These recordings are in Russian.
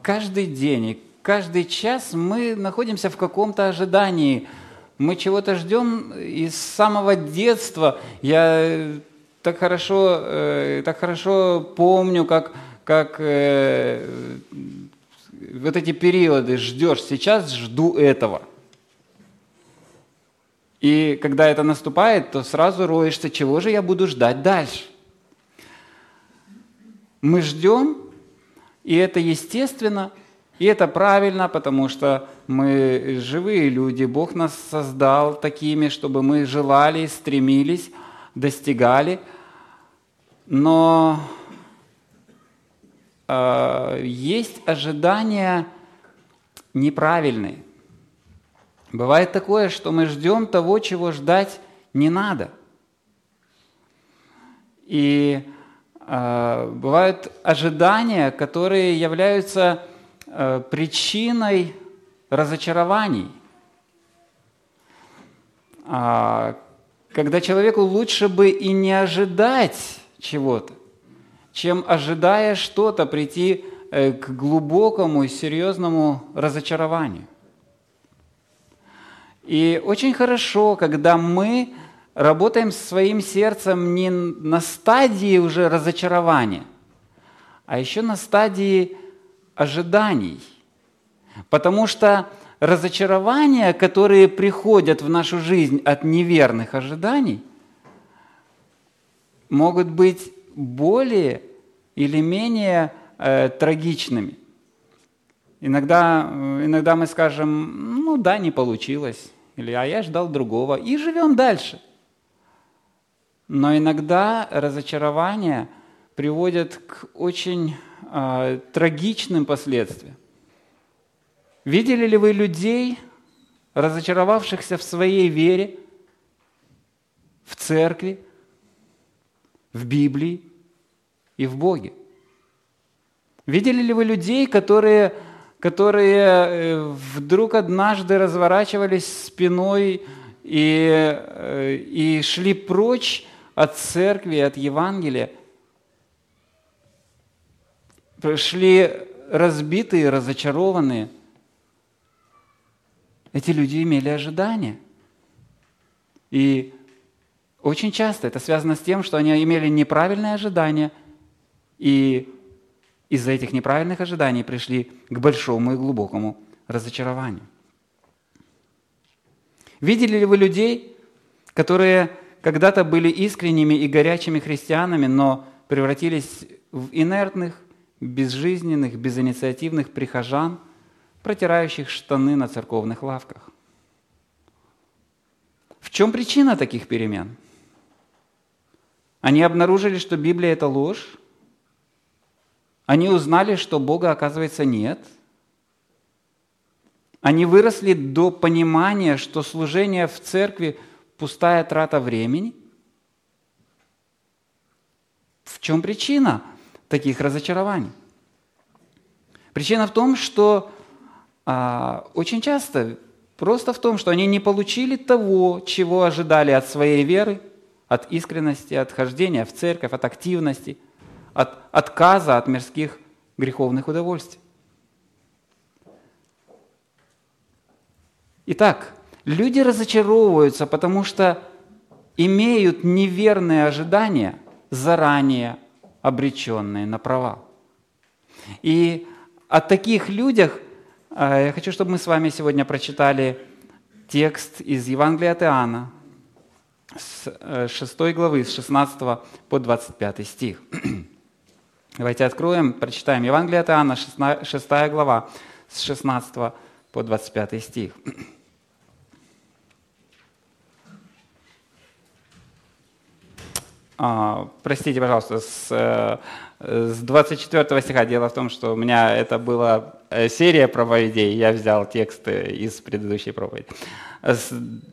каждый день и каждый час мы находимся в каком-то ожидании. Мы чего-то ждем и с самого детства. Я так хорошо помню, как вот эти периоды ждешь. Сейчас жду этого. И когда это наступает, то сразу роешься, чего же я буду ждать дальше. Мы ждем, и это естественно, и это правильно, потому что мы живые люди. Бог нас создал такими, чтобы мы желали, стремились, достигали. Но есть ожидания неправильные. Бывает такое, что мы ждем того, чего ждать не надо. И бывают ожидания, которые являются причиной разочарований. Когда человеку лучше бы и не ожидать чего-то, чем, ожидая что-то, прийти к глубокому и серьезному разочарованию. И очень хорошо, когда мы работаем с своим сердцем не на стадии уже разочарования, а еще на стадии ожиданий. Потому что разочарования, которые приходят в нашу жизнь от неверных ожиданий, могут быть более или менее трагичными. Иногда мы скажем, ну да, не получилось, или а я ждал другого, и живем дальше. Но иногда разочарования приводят к очень трагичным последствиям. Видели ли вы людей, разочаровавшихся в своей вере, в церкви, в Библии и в Боге? Видели ли вы людей, которые вдруг однажды разворачивались спиной и шли прочь от церкви, от Евангелия, шли разбитые, разочарованные? Эти люди имели ожидания. И очень часто это связано с тем, что они имели неправильные ожидания, и из-за этих неправильных ожиданий пришли к большому и глубокому разочарованию. Видели ли вы людей, которые когда-то были искренними и горячими христианами, но превратились в инертных, безжизненных, безинициативных прихожан, протирающих штаны на церковных лавках? В чем причина таких перемен? Они обнаружили, что Библия – это ложь? Они узнали, что Бога, оказывается, нет? Они выросли до понимания, что служение в церкви – пустая трата времени? В чем причина таких разочарований? Причина в том, что очень часто просто в том, что они не получили того, чего ожидали от своей веры, от искренности, от хождения в церковь, от активности, от отказа от мирских греховных удовольствий. Итак, люди разочаровываются, потому что имеют неверные ожидания, заранее обреченные на провал. И о таких людях я хочу, чтобы мы с вами сегодня прочитали текст из Евангелия от Иоанна, с 6 главы, с 16 по 25 стих. Давайте откроем, прочитаем Евангелие от Иоанна, 6 глава, с 16 по 25 стих. Простите, пожалуйста, с 24 стиха. Дело в том, что у меня это была серия проповедей, я взял тексты из предыдущей проповеди. С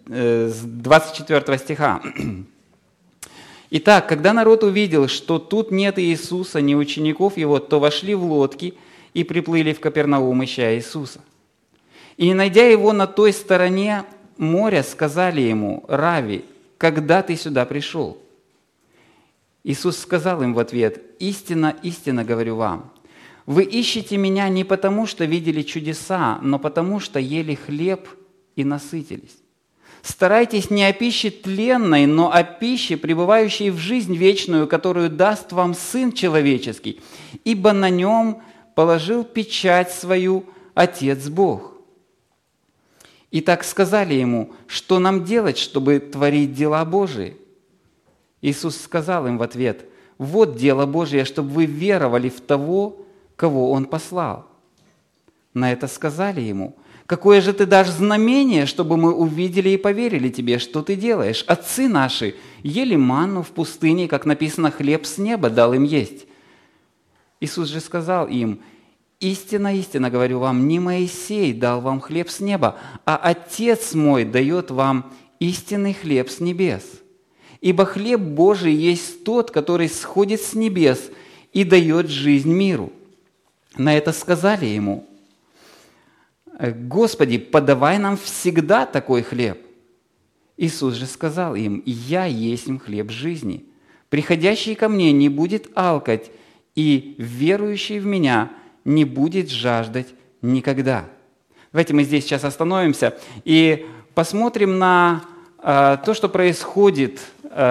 24 стиха. «Итак, когда народ увидел, что тут нет Иисуса, ни учеников Его, то вошли в лодки и приплыли в Капернаум, ища Иисуса. И, не найдя Его на той стороне моря, сказали Ему: „Рави, когда Ты сюда пришел?“ Иисус сказал им в ответ: „Истинно, истинно говорю вам, Вы ищете Меня не потому, что видели чудеса, но потому, что ели хлеб и насытились. Старайтесь не о пище тленной, но о пище, пребывающей в жизнь вечную, которую даст вам Сын Человеческий, ибо на Нем положил печать свою Отец Бог». И так сказали Ему: «Что нам делать, чтобы творить дела Божии?» Иисус сказал им в ответ: «Вот дело Божие, чтобы вы веровали в того, кого Он послал». На это сказали Ему: «Какое же ты дашь знамение, чтобы мы увидели и поверили тебе, что ты делаешь? Отцы наши ели манну в пустыне, как написано, хлеб с неба дал им есть». Иисус же сказал им: «Истинно, истинно говорю вам, не Моисей дал вам хлеб с неба, а Отец мой дает вам истинный хлеб с небес. Ибо хлеб Божий есть тот, который сходит с небес и дает жизнь миру». На это сказали Ему: «Господи, подавай нам всегда такой хлеб». Иисус же сказал им: «Я есть хлеб жизни. Приходящий ко мне не будет алкать, и верующий в Меня не будет жаждать никогда». Давайте мы здесь сейчас остановимся и посмотрим на то, что происходит,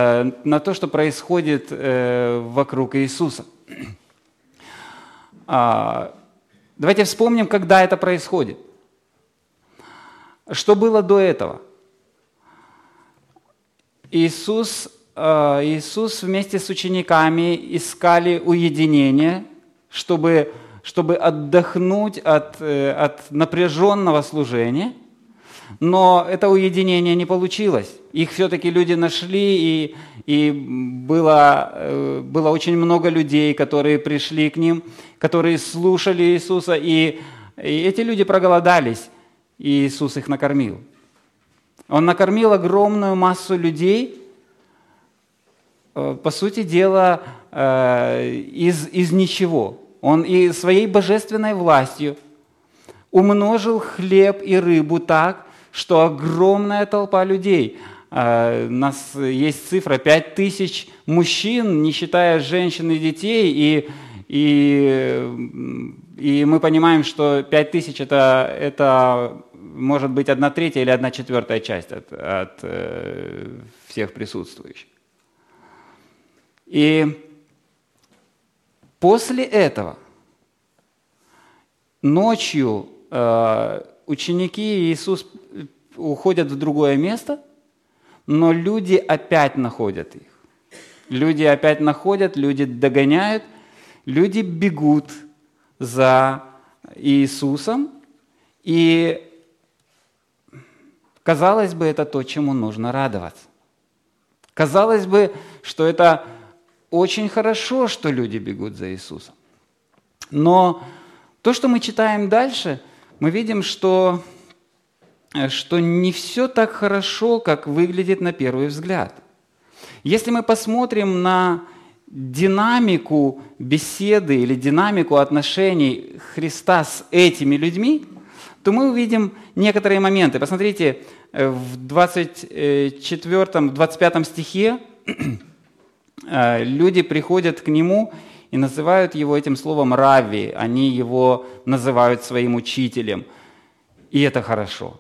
вокруг Иисуса. Давайте вспомним, когда это происходит. Что было до этого? Иисус вместе с учениками искали уединение, чтобы отдохнуть от напряженного служения, но это уединение не получилось. Их все-таки люди нашли, и было очень много людей, которые пришли к ним, которые слушали Иисуса, и эти люди проголодались, и Иисус их накормил. Он накормил огромную массу людей, по сути дела, из ничего. Он и своей божественной властью умножил хлеб и рыбу так, что огромная толпа людей, у нас есть цифра 5000 мужчин, не считая женщин и детей, и мы понимаем, что 5000 это может быть 1/3 или 1/4 часть от всех присутствующих. И после этого ночью ученики и Иисус уходят в другое место, но люди опять находят их. Люди опять находят, люди догоняют, люди бегут за Иисусом, и казалось бы, это то, чему нужно радоваться. Казалось бы, что это очень хорошо, что люди бегут за Иисусом. Но то, что мы читаем дальше, мы видим, что не все так хорошо, как выглядит на первый взгляд. Если мы посмотрим на динамику беседы или динамику отношений Христа с этими людьми, то мы увидим некоторые моменты. Посмотрите, в 25 стихе люди приходят к Нему и называют Его этим словом «равви». Они Его называют своим учителем. И это хорошо.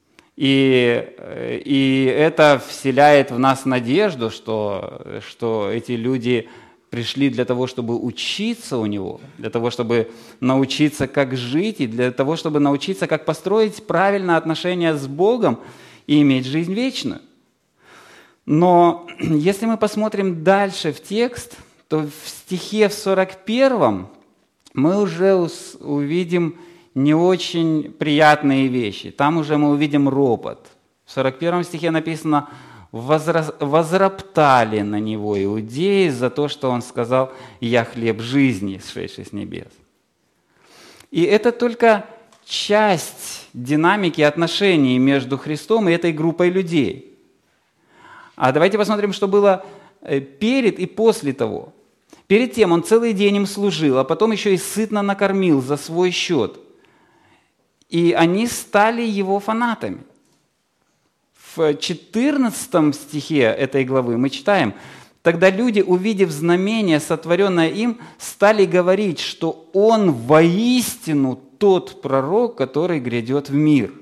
И это вселяет в нас надежду, что эти люди пришли для того, чтобы учиться у Него, для того, чтобы научиться, как жить, и для того, чтобы научиться, как построить правильное отношение с Богом и иметь жизнь вечную. Но если мы посмотрим дальше в текст, то в стихе в 41 мы уже увидим не очень приятные вещи. Там уже мы увидим ропот. В 41 стихе написано: «Возроптали на Него иудеи за то, что Он сказал: „Я хлеб жизни, сшедший с небес“». И это только часть динамики отношений между Христом и этой группой людей. А давайте посмотрим, что было перед и после того. Перед тем Он целый день им служил, а потом еще и сытно накормил за свой счет. И они стали Его фанатами. В 14 стихе этой главы мы читаем: Тогда люди, увидев знамение, сотворенное им, стали говорить, что он воистину тот пророк, который грядет в мир.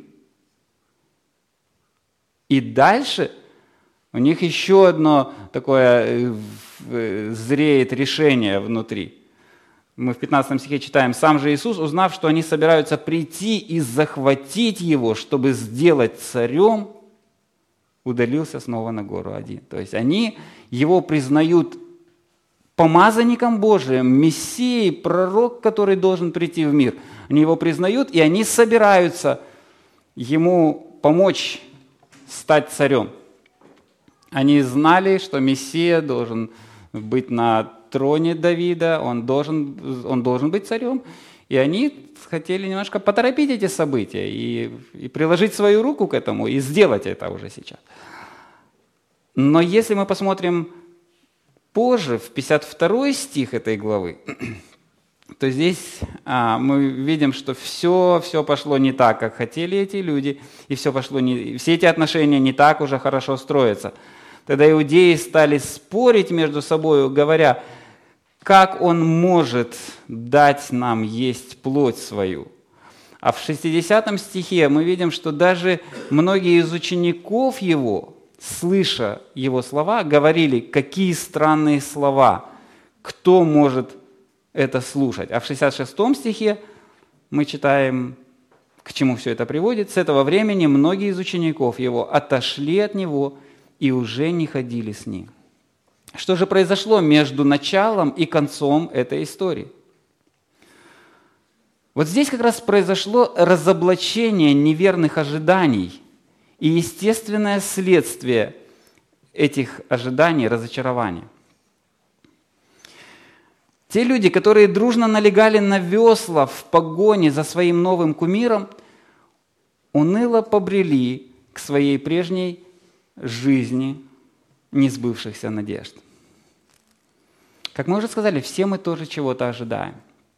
И дальше у них еще одно такое зреет решение внутри. Мы в 15 стихе читаем: «Сам же Иисус, узнав, что они собираются прийти и захватить Его, чтобы сделать царем, удалился снова на гору один». То есть они Его признают помазанником Божиим, Мессией, пророк, который должен прийти в мир. Они Его признают, и они собираются Ему помочь стать царем. Они знали, что Мессия должен быть на троне Давида, он должен быть царем, и они хотели немножко поторопить эти события и приложить свою руку к этому, и сделать это уже сейчас. Но если мы посмотрим позже, в 52 стих этой главы, то здесь мы видим, что все пошло не так, как хотели эти люди, и все эти отношения не так уже хорошо строятся. Тогда иудеи стали спорить между собой, говоря: как он может дать нам есть плоть свою? А в 60 стихе мы видим, что даже многие из учеников его, слыша его слова, говорили: какие странные слова, кто может это слушать? А в 66 стихе мы читаем, к чему все это приводит. С этого времени многие из учеников его отошли от него и уже не ходили с ним. Что же произошло между началом и концом этой истории? Вот здесь как раз произошло разоблачение неверных ожиданий и естественное следствие этих ожиданий, разочарования. Те люди, которые дружно налегали на весла в погоне за своим новым кумиром, уныло побрели к своей прежней жизни несбывшихся надежд. Как мы уже сказали, все мы тоже чего-то ожидаем.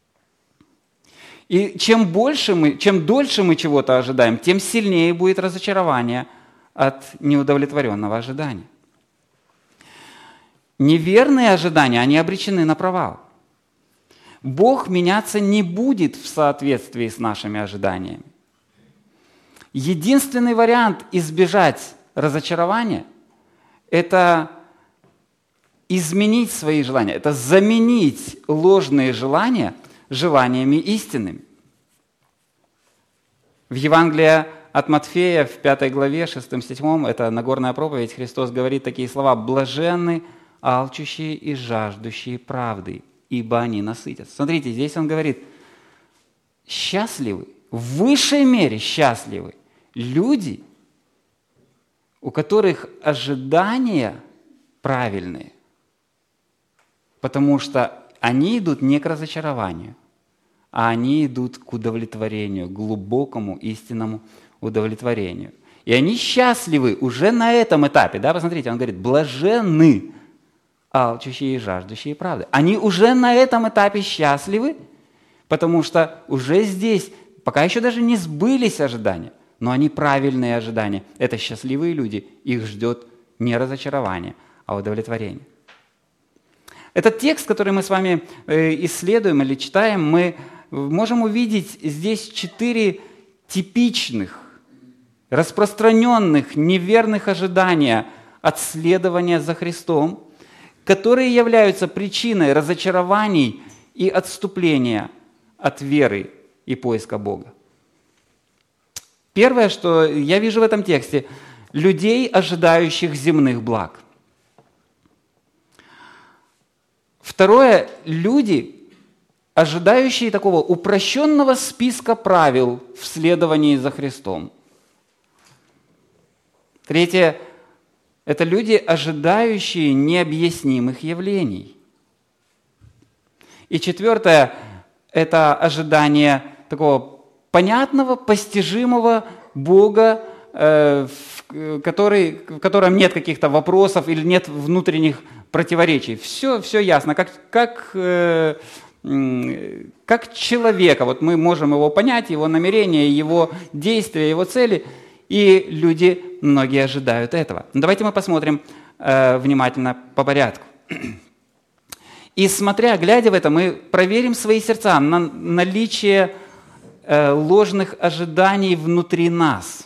И чем дольше мы чего-то ожидаем, тем сильнее будет разочарование от неудовлетворенного ожидания. Неверные ожидания, они обречены на провал. Бог меняться не будет в соответствии с нашими ожиданиями. Единственный вариант избежать разочарования – это изменить свои желания, это заменить ложные желания желаниями истинными. В Евангелии от Матфея в 5 главе, 6-7, это Нагорная проповедь, Христос говорит такие слова: «Блаженны алчущие и жаждущие правды, ибо они насытятся». Смотрите, здесь он говорит: счастливы, в высшей мере счастливы люди, у которых ожидания правильные, потому что они идут не к разочарованию, а они идут к удовлетворению, к глубокому истинному удовлетворению. И они счастливы уже на этом этапе. Да? Посмотрите, он говорит: блаженны алчущие и жаждущие правды. Они уже на этом этапе счастливы, потому что уже здесь, пока еще даже не сбылись ожидания, но они правильные ожидания. Это счастливые люди, их ждет не разочарование, а удовлетворение. Этот текст, который мы с вами исследуем или читаем, мы можем увидеть здесь 4 типичных, распространенных, неверных ожидания от следования за Христом, которые являются причиной разочарований и отступления от веры и поиска Бога. Первое, что я вижу в этом тексте – людей, ожидающих земных благ. Второе – люди, ожидающие такого упрощенного списка правил в следовании за Христом. Третье – это люди, ожидающие необъяснимых явлений. И четвертое – это ожидание такого понятного, постижимого Бога, в котором нет каких-то вопросов или нет внутренних противоречий. Все ясно, как человека. Вот мы можем его понять, его намерения, его действия, его цели, и люди, многие ожидают этого. Давайте мы посмотрим внимательно по порядку. И глядя в это, мы проверим свои сердца на наличие ложных ожиданий внутри нас.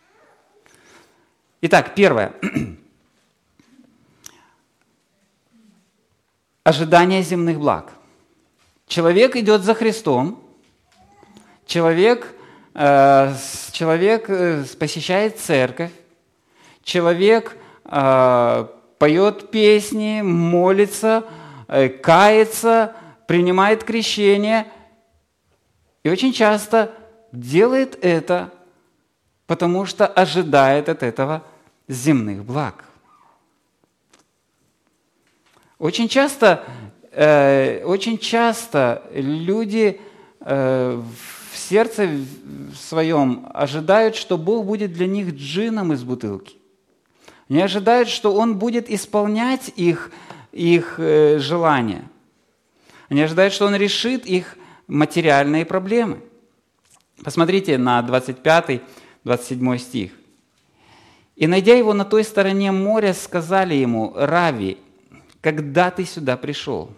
Итак, первое. Ожидание земных благ. Человек идет за Христом, человек посещает церковь, человек поет песни, молится, кается, принимает крещение и очень часто делает это, потому что ожидает от этого земных благ. Очень часто люди в сердце своем ожидают, что Бог будет для них джином из бутылки. Они ожидают, что Он будет исполнять их желания. Они ожидают, что Он решит их материальные проблемы. Посмотрите на 25-27 стих. «И, найдя его на той стороне моря, сказали ему: Рави, когда ты сюда пришел?»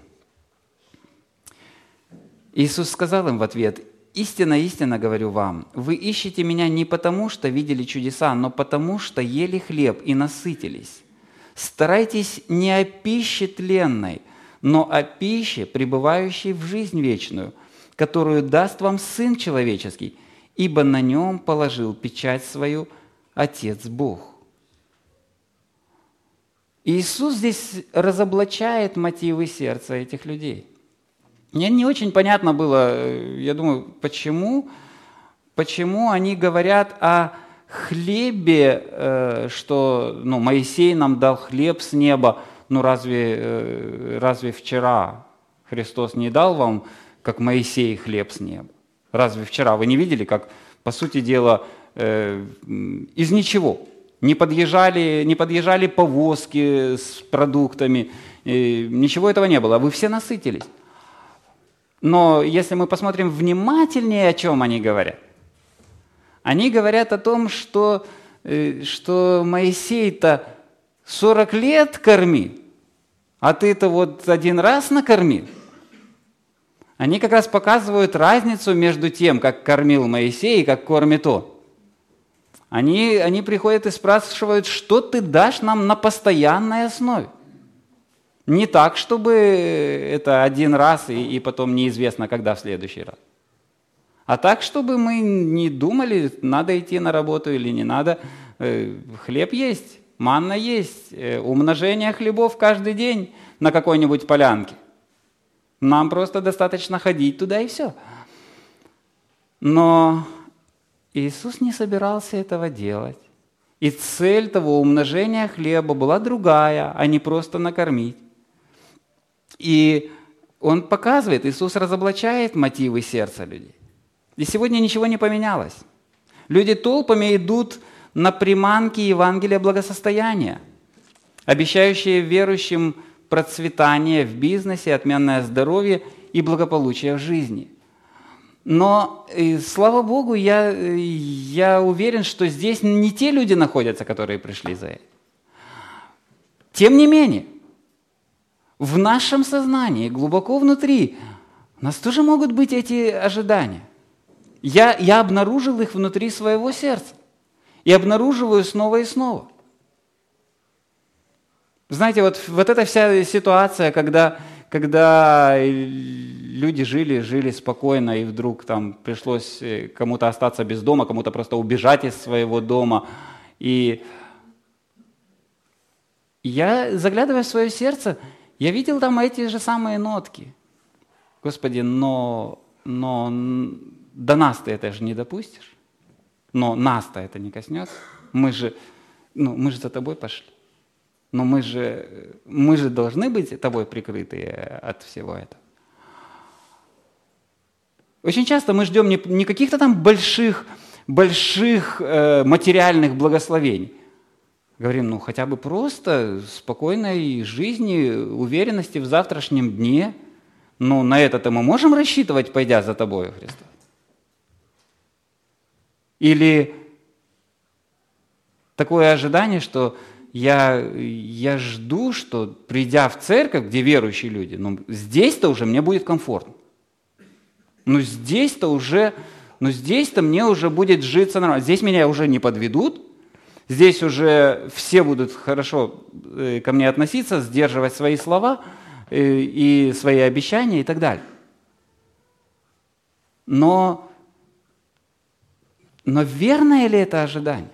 Иисус сказал им в ответ: «Истинно, истинно говорю вам, вы ищете Меня не потому, что видели чудеса, но потому, что ели хлеб и насытились. Старайтесь не о пище тленной, но о пище, пребывающей в жизнь вечную, которую даст вам Сын Человеческий, ибо на Нем положил печать свою Отец Бог». Иисус здесь разоблачает мотивы сердца этих людей. Мне не очень понятно было, я думаю, почему они говорят о хлебе, что Моисей нам дал хлеб с неба. Разве вчера Христос не дал вам, как Моисей, хлеб с неба? Разве вчера вы не видели, как, по сути дела, из ничего не подъезжали повозки с продуктами, ничего этого не было, вы все насытились. Но если мы посмотрим внимательнее, о чем они говорят, они говорят о том, что Моисей-то 40 лет кормит, а ты-то вот один раз накормил. Они как раз показывают разницу между тем, как кормил Моисей и как кормит он. Они приходят и спрашивают, что ты дашь нам на постоянной основе. Не так, чтобы это один раз и потом неизвестно, когда в следующий раз. А так, чтобы мы не думали, надо идти на работу или не надо. Хлеб есть, манна есть, умножение хлебов каждый день на какой-нибудь полянке. Нам просто достаточно ходить туда и все. Но Иисус не собирался этого делать. И цель того умножения хлеба была другая, а не просто накормить. И Он показывает, Иисус разоблачает мотивы сердца людей. И сегодня ничего не поменялось. Люди толпами идут на приманки Евангелия благосостояния, обещающие верующим процветание в бизнесе, отменное здоровье и благополучие в жизни. Но, слава Богу, я уверен, что здесь не те люди находятся, которые пришли за этим. Тем не менее, в нашем сознании, глубоко внутри, у нас тоже могут быть эти ожидания. Я обнаружил их внутри своего сердца и обнаруживаю снова и снова. Знаете, вот эта вся ситуация, когда люди жили спокойно, и вдруг там пришлось кому-то остаться без дома, кому-то просто убежать из своего дома. И я, заглядывая в свое сердце, я видел там эти же самые нотки. Господи, но до нас-то это же не допустишь. Но нас-то это не коснется. Мы же за тобой пошли. Но мы же должны быть тобой прикрыты от всего этого. Очень часто мы ждем не каких-то там больших материальных благословений. Говорим, хотя бы просто спокойной жизни, уверенности в завтрашнем дне. На это-то мы можем рассчитывать, пойдя за тобою, Христос? Или такое ожидание, что я жду, что придя в церковь, где верующие люди, здесь-то уже мне будет комфортно. Здесь-то мне уже будет житься нормально. Здесь меня уже не подведут, здесь уже все будут хорошо ко мне относиться, сдерживать свои слова и свои обещания и так далее. Но верное ли это ожидание?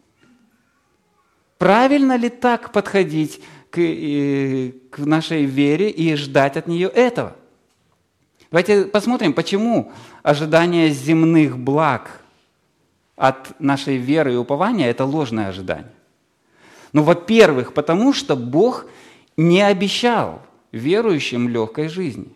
Правильно ли так подходить к нашей вере и ждать от нее этого? Давайте посмотрим, почему ожидание земных благ от нашей веры и упования – это ложное ожидание. Во-первых, потому что Бог не обещал верующим легкой жизни.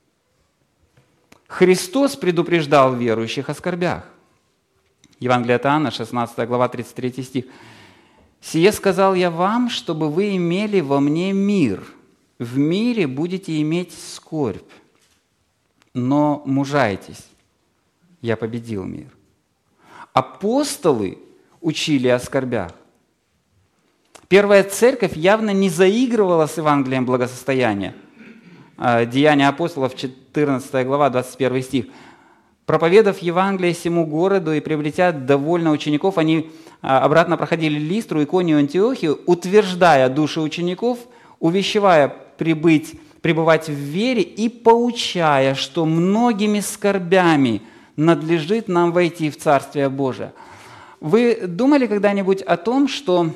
Христос предупреждал верующих о скорбях. Евангелие от Иоанна, 16 глава, 33 стих. «Сие сказал я вам, чтобы вы имели во мне мир. В мире будете иметь скорбь, но мужайтесь, я победил мир». Апостолы учили о скорбях. Первая церковь явно не заигрывала с Евангелием благосостояния. Деяния апостолов, 14 глава, 21 стих. «Проповедав Евангелие всему городу и приобретя довольно учеников, они обратно проходили Листру, Иконию, Антиохию, утверждая души учеников, увещевая пребывать в вере и поучая, что многими скорбями надлежит нам войти в Царствие Божие». Вы думали когда-нибудь о том, что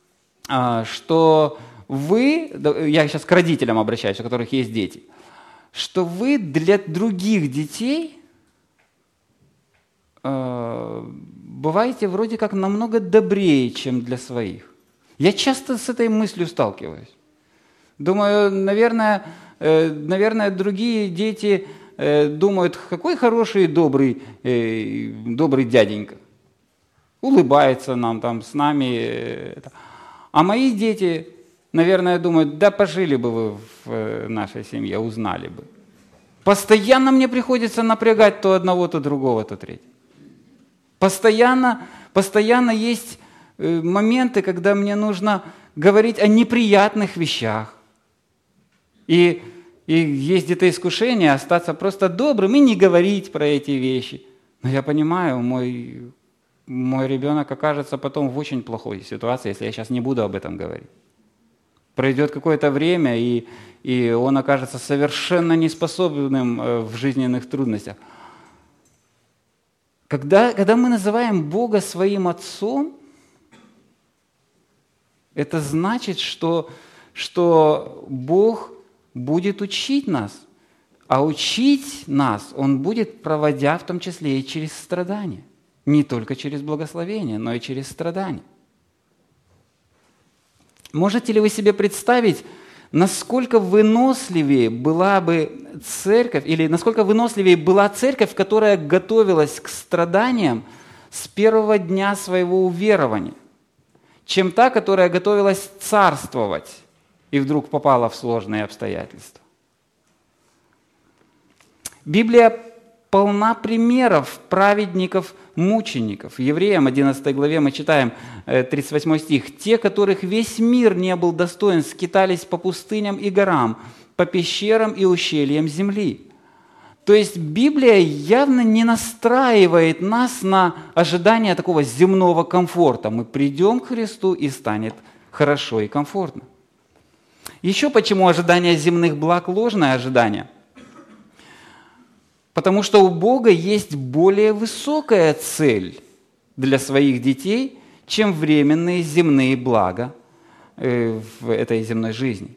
вы, я сейчас к родителям обращаюсь, у которых есть дети, что вы для других детей бываете вроде как намного добрее, чем для своих? Я часто с этой мыслью сталкиваюсь. Думаю, наверное, другие дети думают, какой хороший и добрый дяденька. Улыбается нам там с нами. А мои дети, наверное, думают, да пожили бы вы в нашей семье, узнали бы. Постоянно мне приходится напрягать то одного, то другого, то третьего. Постоянно есть моменты, когда мне нужно говорить о неприятных вещах. И есть где-то искушение остаться просто добрым и не говорить про эти вещи. Но я понимаю, мой ребенок окажется потом в очень плохой ситуации, если я сейчас не буду об этом говорить. Пройдет какое-то время, и он окажется совершенно неспособным в жизненных трудностях. Когда мы называем Бога своим Отцом, это значит, что Бог будет учить нас. А учить нас Он будет, проводя в том числе и через страдания. Не только через благословение, но и через страдания. Можете ли вы себе представить, насколько выносливее была бы церковь, или насколько выносливее была церковь, которая готовилась к страданиям с первого дня своего уверования, чем та, которая готовилась царствовать и вдруг попала в сложные обстоятельства? Библия полна примеров праведников-мучеников. В Евреям 11 главе мы читаем 38 стих. «Те, которых весь мир не был достоин, скитались по пустыням и горам, по пещерам и ущельям земли». То есть Библия явно не настраивает нас на ожидание такого земного комфорта. Мы придем к Христу, и станет хорошо и комфортно. Еще почему ожидание земных благ – ложное ожидание? Потому что у Бога есть более высокая цель для своих детей, чем временные земные блага в этой земной жизни.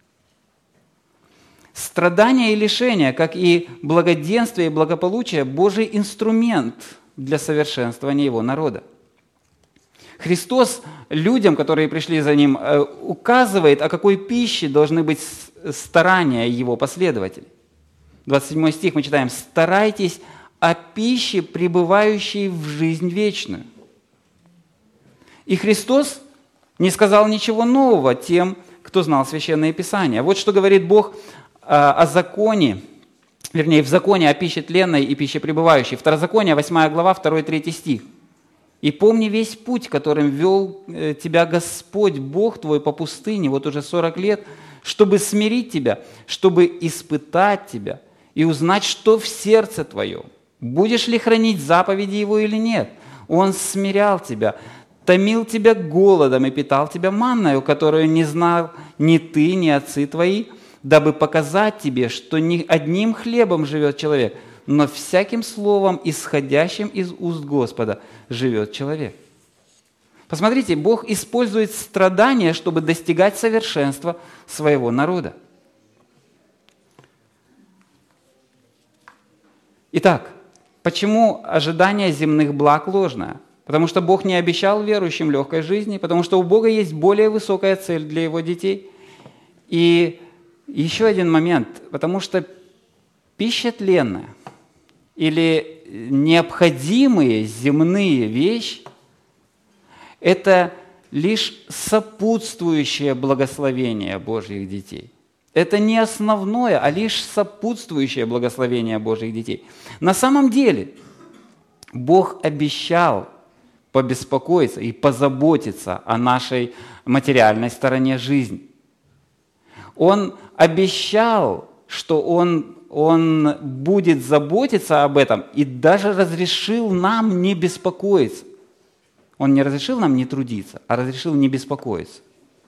Страдания и лишения, как и благоденствие и благополучие – Божий инструмент для совершенствования Его народа. Христос людям, которые пришли за Ним, указывает, о какой пище должны быть старания Его последователей. 27 стих мы читаем: «Старайтесь о пище, пребывающей в жизнь вечную». И Христос не сказал ничего нового тем, кто знал Священное Писание. Вот что говорит Бог о законе, вернее, в законе о пище тленной и пище пребывающей. Второзаконие, 8 глава, 2-3 стих. И помни весь путь, которым вел тебя Господь, Бог твой, по пустыне, вот уже 40 лет, чтобы смирить тебя, чтобы испытать тебя и узнать, что в сердце твоем. Будешь ли хранить заповеди Его или нет? Он смирял тебя, томил тебя голодом и питал тебя манною, которую не знал ни ты, ни отцы твои, дабы показать тебе, что не одним хлебом живет человек, но всяким словом, исходящим из уст Господа, живет человек. Посмотрите, Бог использует страдания, чтобы достигать совершенства своего народа. Итак, почему ожидание земных благ ложное? Потому что Бог не обещал верующим легкой жизни, потому что у Бога есть более высокая цель для Его детей. И еще один момент, потому что пища тленная или необходимые земные вещи – это лишь сопутствующее благословение Божьих детей. Это не основное, а лишь сопутствующее благословение Божьих детей. На самом деле Бог обещал побеспокоиться и позаботиться о нашей материальной стороне жизни. Он обещал, что Он будет заботиться об этом и даже разрешил нам не беспокоиться. Он не разрешил нам не трудиться, а разрешил не беспокоиться.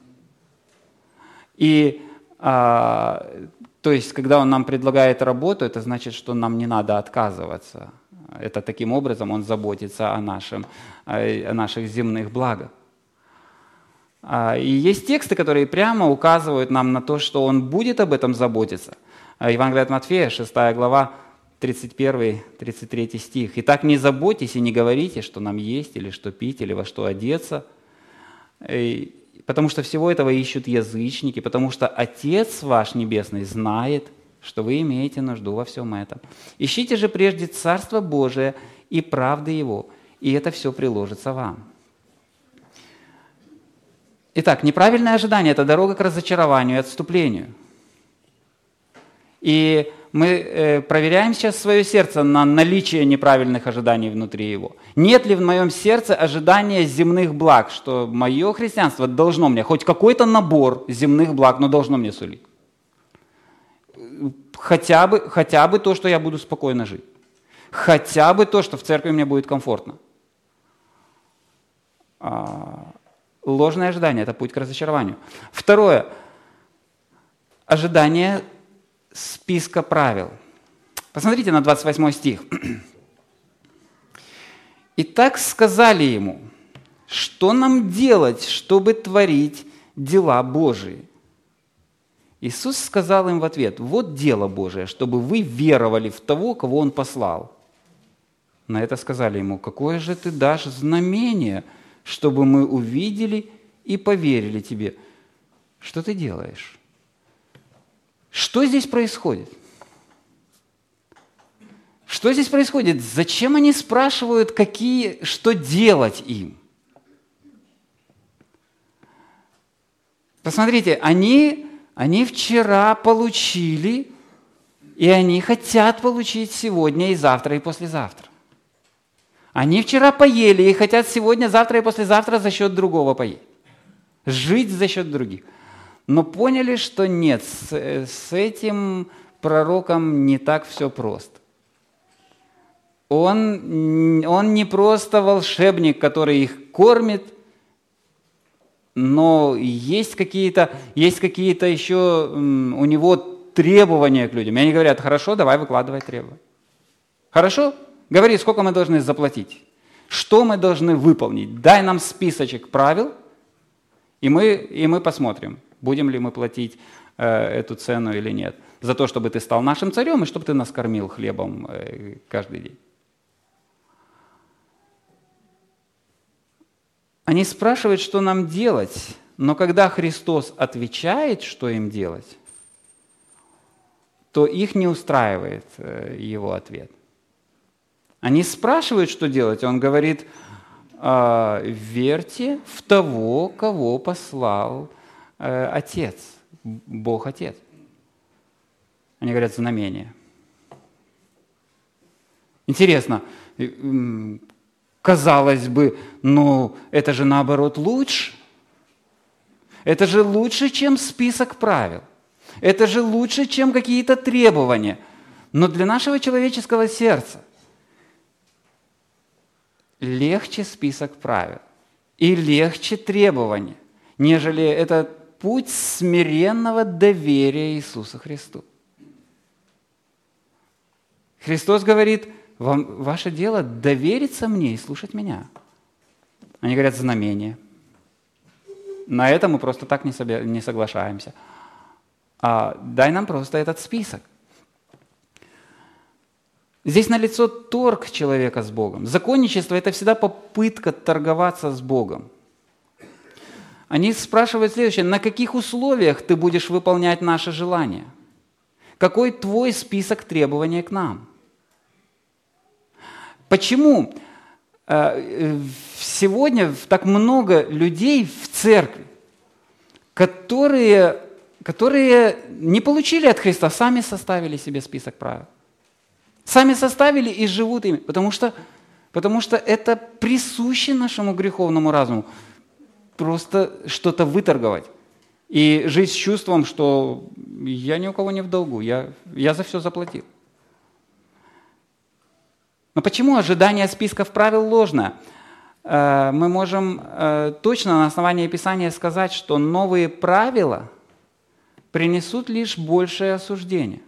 И то есть, когда Он нам предлагает работу, это значит, что нам не надо отказываться. Это таким образом Он заботится о наших земных благах. И есть тексты, которые прямо указывают нам на то, что Он будет об этом заботиться. Евангелие от Матфея, 6 глава, 31-33 стих. «Итак, не заботьтесь и не говорите, что нам есть, или что пить, или во что одеться, потому что всего этого ищут язычники, потому что Отец ваш Небесный знает, что вы имеете нужду во всем этом. Ищите же прежде Царство Божие и правды Его, и это все приложится вам». Итак, неправильное ожидание – это дорога к разочарованию и отступлению. И мы проверяем сейчас свое сердце на наличие неправильных ожиданий внутри его. Нет ли в моем сердце ожидания земных благ, что мое христианство должно мне, хоть какой-то набор земных благ, но должно мне сулить? Хотя бы то, что я буду спокойно жить. Хотя бы то, что в церкви мне будет комфортно. Ложное ожидание – это путь к разочарованию. Второе. Ожидание списка правил. Посмотрите на 28 стих. «Итак сказали ему, что нам делать, чтобы творить дела Божии?» Иисус сказал им в ответ: «Вот дело Божие, чтобы вы веровали в того, кого Он послал». На это сказали ему: «Какое же ты дашь знамение, чтобы мы увидели и поверили тебе?» Что ты делаешь? Что здесь происходит? Что здесь происходит? Зачем они спрашивают, что делать им? Посмотрите, они вчера получили, и они хотят получить сегодня и завтра и послезавтра. Они вчера поели и хотят сегодня, завтра и послезавтра за счет другого поесть. Жить за счет других. Но поняли, что нет, с этим пророком не так все просто. Он не просто волшебник, который их кормит, но есть какие-то еще у него требования к людям. И они говорят: хорошо, давай выкладывай требования. Хорошо? Говори, сколько мы должны заплатить, что мы должны выполнить. Дай нам списочек правил, и мы посмотрим, будем ли мы платить эту цену или нет. За то, чтобы ты стал нашим царем и чтобы ты нас кормил хлебом каждый день. Они спрашивают, что нам делать, но когда Христос отвечает, что им делать, то их не устраивает Его ответ. Они спрашивают, что делать, Он говорит: верьте в того, кого послал Отец, Бог Отец. Они говорят: знамение. Интересно, Казалось бы, ну это же наоборот лучше. Это же лучше, чем список правил. Это же лучше, чем какие-то требования. Но для нашего человеческого сердца легче список правил и легче требования, нежели этот путь смиренного доверия Иисусу Христу. Христос говорит, ваше дело довериться мне и слушать меня. Они говорят, знамение. На это мы просто так не соглашаемся. Дай нам просто этот список. Здесь налицо торг человека с Богом. Законничество – это всегда попытка торговаться с Богом. Они спрашивают следующее: на каких условиях ты будешь выполнять наши желания? Какой твой список требований к нам? Почему сегодня так много людей в церкви, которые не получили от Христа, сами составили себе список правил? Сами составили и живут ими, потому что это присуще нашему греховному разуму. Просто что-то выторговать и жить с чувством, что я ни у кого не в долгу, я за все заплатил. Но почему ожидание списков правил ложно? Мы можем точно на основании Писания сказать, что новые правила принесут лишь большее осуждение.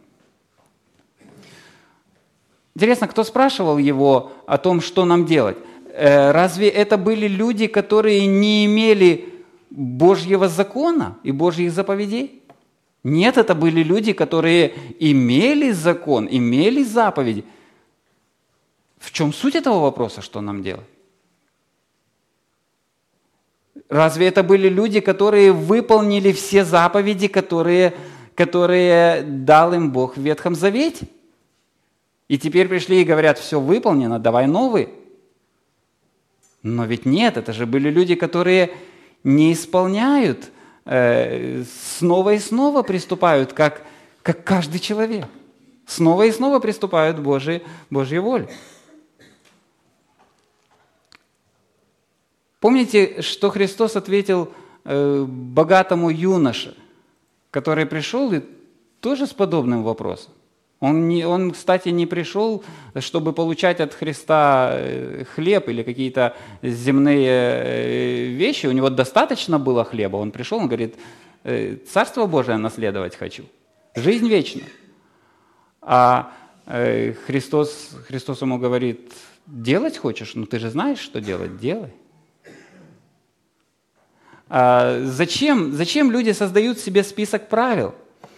Интересно, кто спрашивал его о том, что нам делать? Разве это были люди, которые не имели Божьего закона и Божьих заповедей? Нет, это были люди, которые имели закон, имели заповеди. В чем суть этого вопроса, что нам делать? Разве это были люди, которые выполнили все заповеди, которые дал им Бог в Ветхом Завете? И теперь пришли и говорят, все выполнено, давай новые. Но ведь нет, это же были люди, которые не исполняют, снова и снова приступают, как каждый человек. Снова и снова приступают к Божьей воле. Помните, что Христос ответил богатому юноше, который пришел и тоже с подобным вопросом? Он, кстати, не пришел, чтобы получать от Христа хлеб или какие-то земные вещи. У него достаточно было хлеба. Он пришел, он говорит, Царство Божие наследовать хочу, жизнь вечную. А Христос ему говорит, делать хочешь? Ну ты же знаешь, что делать, делай. Зачем люди создают себе список правил?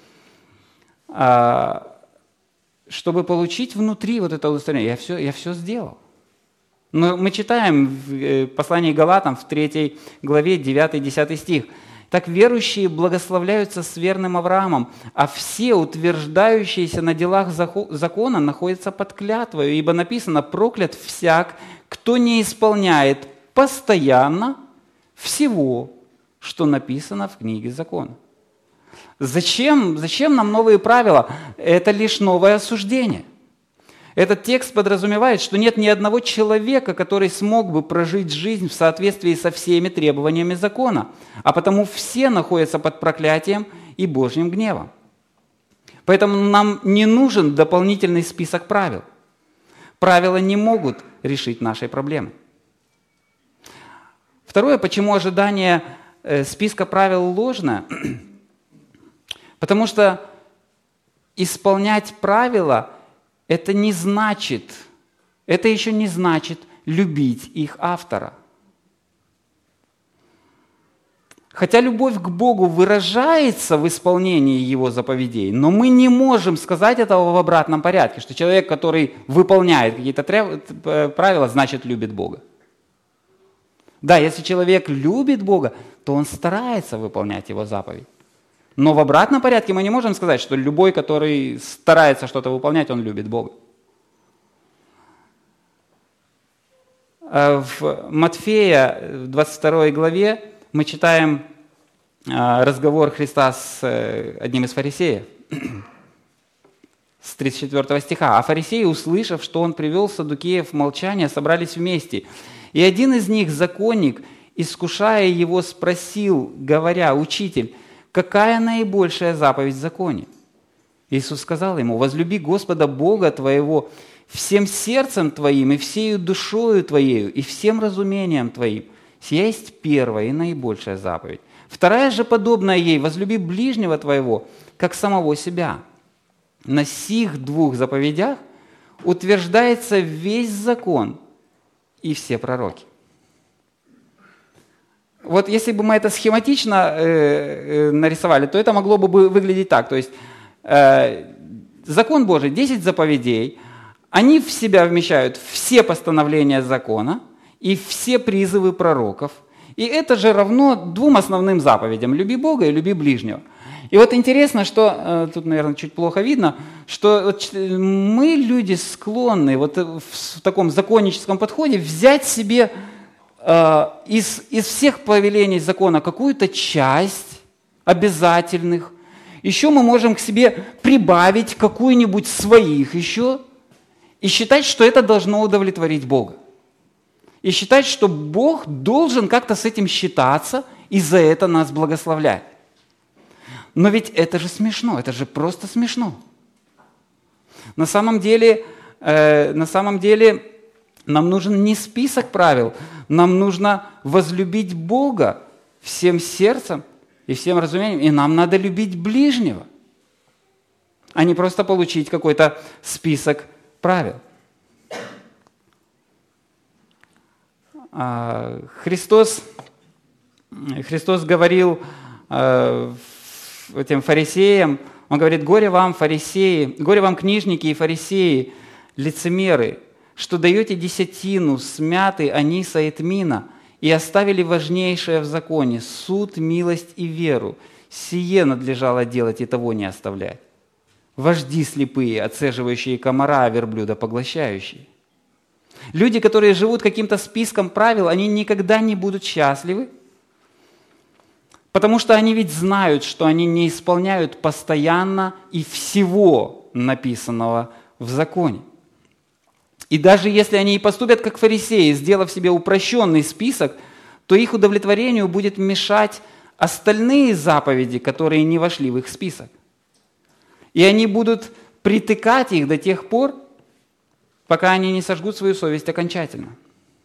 Чтобы получить внутри вот это удостоверение. Я все сделал. Но мы читаем в послании Галатам в 3 главе 9-10 стих. «Так верующие благословляются с верным Авраамом, а все, утверждающиеся на делах закона, находятся под клятвою, ибо написано, проклят всяк, кто не исполняет постоянно всего, что написано в книге закона». Зачем нам новые правила? Это лишь новое осуждение. Этот текст подразумевает, что нет ни одного человека, который смог бы прожить жизнь в соответствии со всеми требованиями закона, а потому все находятся под проклятием и Божьим гневом. Поэтому нам не нужен дополнительный список правил. Правила не могут решить наши проблемы. Второе, почему ожидание списка правил ложно? Потому что исполнять правила – это еще не значит любить их автора. Хотя любовь к Богу выражается в исполнении Его заповедей, но мы не можем сказать этого в обратном порядке, что человек, который выполняет какие-то правила, значит любит Бога. Да, если человек любит Бога, то он старается выполнять Его заповедь. Но в обратном порядке мы не можем сказать, что любой, который старается что-то выполнять, он любит Бога. В Матфея, в 22 главе, мы читаем разговор Христа с одним из фарисеев. с 34 стиха. «А фарисеи, услышав, что он привел саддукеев в молчание, собрались вместе. И один из них, законник, искушая его, спросил, говоря: „Учитель, какая наибольшая заповедь в законе?“ Иисус сказал ему: „Возлюби Господа Бога твоего всем сердцем твоим, и всею душою твоею, и всем разумением твоим. Сия есть первая и наибольшая заповедь. Вторая же, подобная ей: возлюби ближнего твоего, как самого себя. На сих двух заповедях утверждается весь закон и все пророки». Вот если бы мы это схематично нарисовали, то это могло бы выглядеть так. То есть закон Божий, 10 заповедей, они в себя вмещают все постановления закона и все призывы пророков. И это же равно двум основным заповедям: люби Бога и люби ближнего. И вот интересно, что, тут, наверное, чуть плохо видно, что мы, люди, склонны вот в таком законническом подходе взять себе из всех повелений закона какую-то часть обязательных. Еще мы можем к себе прибавить какую-нибудь своих еще и считать, что это должно удовлетворить Бога. И считать, что Бог должен как-то с этим считаться и за это нас благословлять. Но ведь это же смешно, это же просто смешно. На самом деле нам нужен не список правил, нам нужно возлюбить Бога всем сердцем и всем разумением, и нам надо любить ближнего, а не просто получить какой-то список правил. Христос говорил этим фарисеям, Он говорит: «Горе вам, фарисеи, горе вам, книжники и фарисеи, лицемеры, что даете десятину с мяты, аниса и тмина, и оставили важнейшее в законе – суд, милость и веру. Сие надлежало делать, и того не оставлять. Вожди слепые, отцеживающие комара, а верблюда поглощающие». Люди, которые живут каким-то списком правил, они никогда не будут счастливы, потому что они ведь знают, что они не исполняют постоянно и всего написанного в законе. И даже если они и поступят как фарисеи, сделав себе упрощенный список, то их удовлетворению будет мешать остальные заповеди, которые не вошли в их список. И они будут притыкать их до тех пор, пока они не сожгут свою совесть окончательно.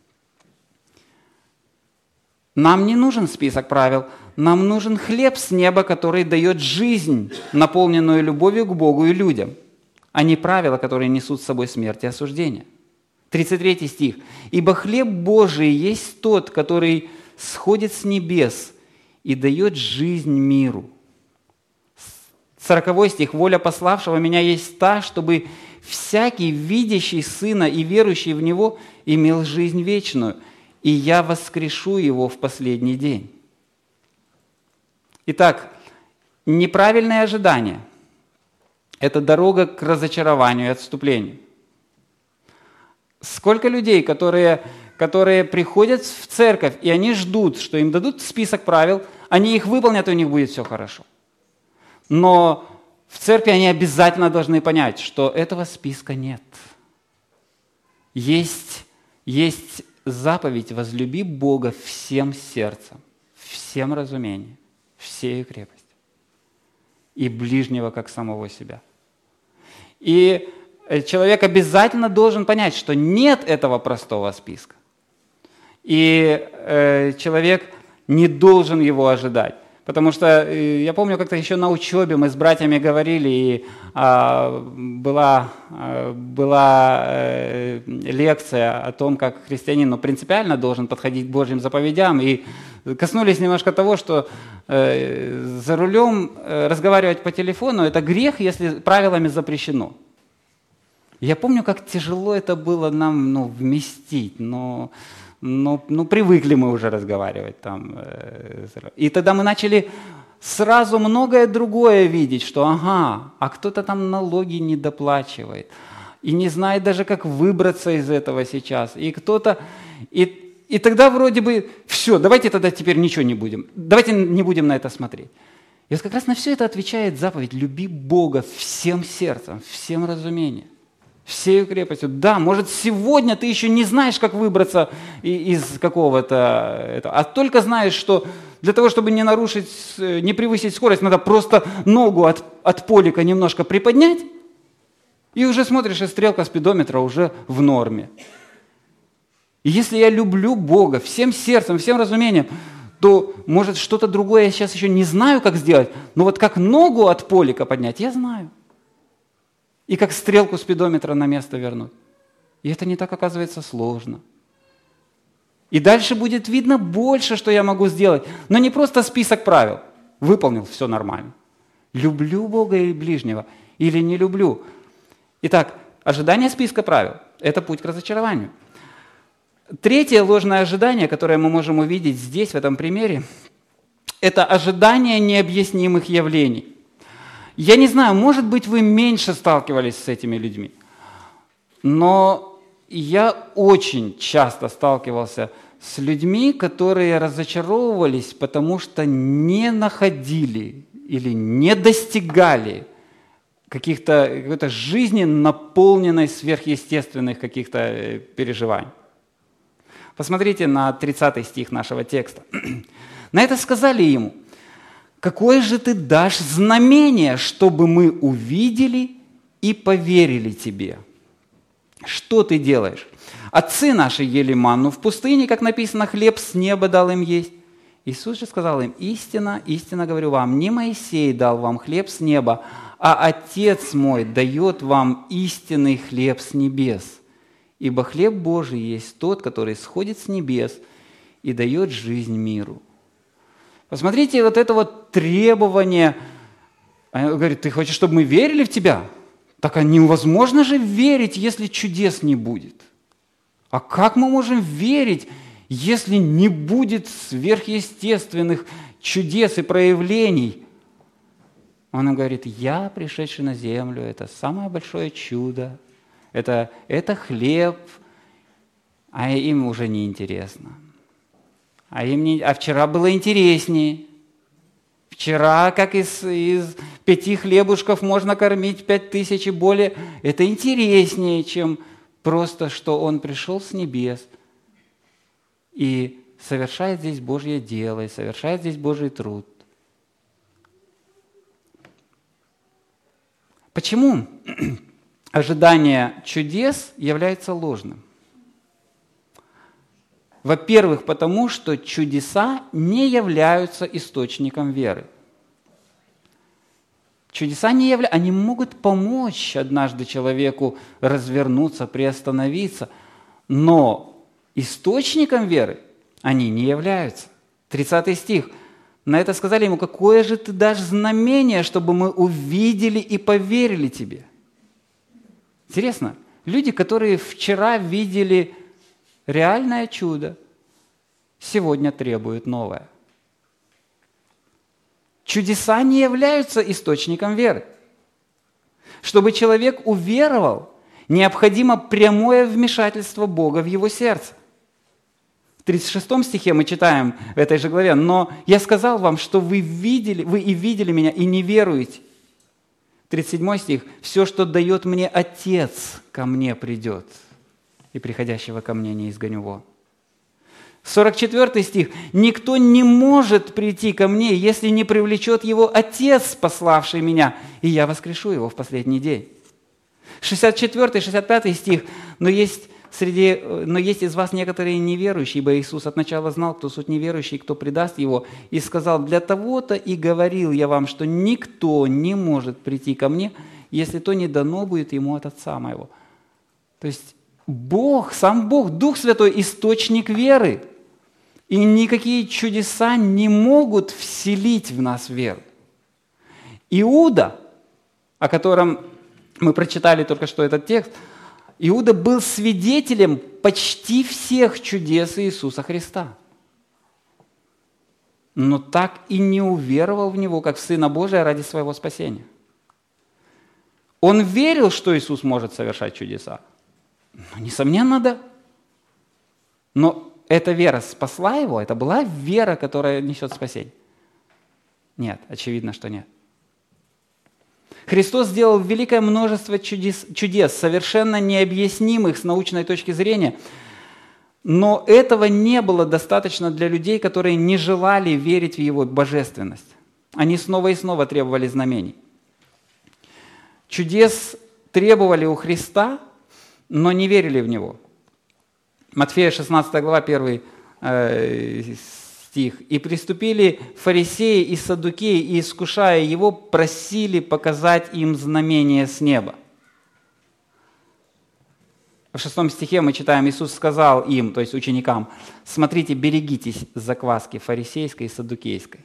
Нам не нужен список правил, нам нужен хлеб с неба, который дает жизнь, наполненную любовью к Богу и людям, а не правила, которые несут с собой смерть и осуждение. 33 стих. «Ибо хлеб Божий есть тот, который сходит с небес и дает жизнь миру». 40 стих. «Воля пославшего меня есть та, чтобы всякий, видящий Сына и верующий в Него, имел жизнь вечную, и я воскрешу его в последний день». Итак, неправильные ожидания – это дорога к разочарованию и отступлению. Сколько людей, которые приходят в церковь, и они ждут, что им дадут список правил, они их выполнят, и у них будет все хорошо. Но в церкви они обязательно должны понять, что этого списка нет. Есть заповедь: возлюби Бога всем сердцем, всем разумением, всею крепостью, и ближнего как самого себя. И человек обязательно должен понять, что нет этого простого списка. И человек не должен его ожидать. Потому что я помню, как-то еще на учебе мы с братьями говорили, и была лекция о том, как христианин принципиально должен подходить к Божьим заповедям, и коснулись немножко того, что за рулем разговаривать по телефону – это грех, если правилами запрещено. Я помню, как тяжело это было нам вместить, но привыкли мы уже разговаривать там. И тогда мы начали сразу многое другое видеть, что а кто-то там налоги не доплачивает, и не знает даже, как выбраться из этого сейчас. И кто-то... И тогда вроде бы все, давайте тогда теперь ничего не будем, давайте не будем на это смотреть. И вот как раз на все это отвечает заповедь: люби Бога всем сердцем, всем разумением, всею крепостью. Да, может, сегодня ты еще не знаешь, как выбраться из какого-то этого, а только знаешь, что для того, чтобы не нарушить, не превысить скорость, надо просто ногу от полика немножко приподнять, и уже смотришь, и стрелка спидометра уже в норме. И если я люблю Бога всем сердцем, всем разумением, то, может, что-то другое я сейчас еще не знаю, как сделать, но вот как ногу от полика поднять, я знаю. И как стрелку спидометра на место вернуть. И это не так, оказывается, сложно. И дальше будет видно больше, что я могу сделать. Но не просто список правил. Выполнил, все нормально. Люблю Бога и ближнего или не люблю. Итак, ожидание списка правил – это путь к разочарованию. Третье ложное ожидание, которое мы можем увидеть здесь, в этом примере, это ожидание необъяснимых явлений. Я не знаю, может быть, вы меньше сталкивались с этими людьми, но я очень часто сталкивался с людьми, которые разочаровывались, потому что не находили или не достигали какой-то жизни, наполненной сверхъестественных каких-то переживаний. Посмотрите на 30 стих нашего текста. На это сказали ему: «Какое же ты дашь знамение, чтобы мы увидели и поверили тебе? Что ты делаешь? Отцы наши ели манну в пустыне, как написано, хлеб с неба дал им есть». Иисус же сказал им: «Истинно, истинно говорю вам, не Моисей дал вам хлеб с неба, а Отец мой дает вам истинный хлеб с небес. Ибо хлеб Божий есть тот, который сходит с небес и дает жизнь миру». Посмотрите, вот это вот требование. Он говорит: ты хочешь, чтобы мы верили в тебя? Так невозможно же верить, если чудес не будет. А как мы можем верить, если не будет сверхъестественных чудес и проявлений? Он им говорит: я, пришедший на землю, это самое большое чудо. Это хлеб, а им уже не интересно. А вчера было интереснее. Вчера, как из 5 хлебушков можно кормить 5000 и более, это интереснее, чем просто, что он пришел с небес и совершает здесь Божье дело, и совершает здесь Божий труд. Почему ожидание чудес является ложным? Во-первых, потому что чудеса не являются источником веры. Чудеса они могут помочь однажды человеку развернуться, приостановиться, но источником веры они не являются. 30 стих. На это сказали ему: «Какое же ты дашь знамение, чтобы мы увидели и поверили тебе?» Интересно, люди, которые вчера видели реальное чудо, сегодня требуют новое. Чудеса не являются источником веры. Чтобы человек уверовал, необходимо прямое вмешательство Бога в его сердце. В 36 стихе мы читаем в этой же главе: «Но я сказал вам, что вы и видели меня, и не веруете». 37 стих: «Все, что дает мне Отец, ко мне придет, и приходящего ко мне не изгоню вон». 44 стих: «Никто не может прийти ко мне, если не привлечет его Отец, пославший меня, и я воскрешу его в последний день». 64-65 стих: «Но есть из вас некоторые неверующие, ибо Иисус от начала знал, кто суть неверующий, кто предаст его, и сказал: для того-то и говорил я вам, что никто не может прийти ко мне, если то не дано будет ему от Отца моего». То есть Бог, сам Бог, Дух Святой – источник веры. И никакие чудеса не могут вселить в нас веру. Иуда, о котором мы прочитали только что этот текст, Иуда был свидетелем почти всех чудес Иисуса Христа. Но так и не уверовал в Него, как в Сына Божия, ради своего спасения. Он верил, что Иисус может совершать чудеса. Несомненно, да. Но эта вера спасла его, это была вера, которая несет спасение. Нет, очевидно, что нет. Христос сделал великое множество чудес, совершенно необъяснимых с научной точки зрения, но этого не было достаточно для людей, которые не желали верить в Его божественность. Они снова и снова требовали знамений. Чудес требовали у Христа, но не верили в Него. Матфея 16 глава, 1 стих. «И приступили фарисеи и саддукеи, и, искушая Его, просили показать им знамение с неба». В 6 стихе мы читаем, Иисус сказал им, то есть ученикам: «Смотрите, берегитесь закваски фарисейской и саддукейской».